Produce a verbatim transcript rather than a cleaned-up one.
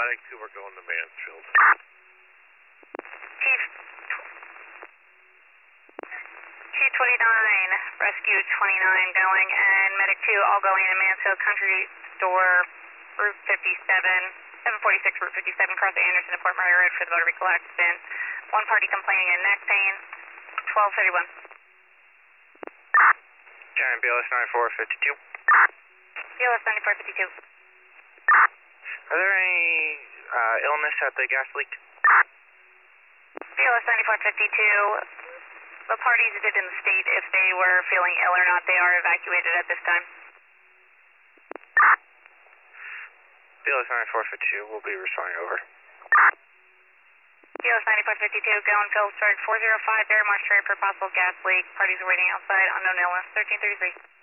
Medic two, we're going to Mansfield. Chief, Chief twenty-nine, Rescue twenty-nine going, and Medic two all going to Mansfield Country Store, Route fifty-seven, seven forty-six Route fifty-seven, cross Anderson and Fort Murray Road for the motor vehicle accident. One party complaining of neck pain, twelve thirty-one. Giant B L S ninety-four fifty-two. B L S ninety-four fifty-two. Are there any uh, illness at the gas leak? B L S ninety-four fifty-two, the parties did in the state if they were feeling ill or not. They are evacuated at this time. B L S ninety-four fifty-two, we'll be responding over. B L S ninety-four fifty-two, going Phillipsburg four zero five, Barrymore Street for possible gas leak. Parties are waiting outside, unknown illness, thirteen thirty-three.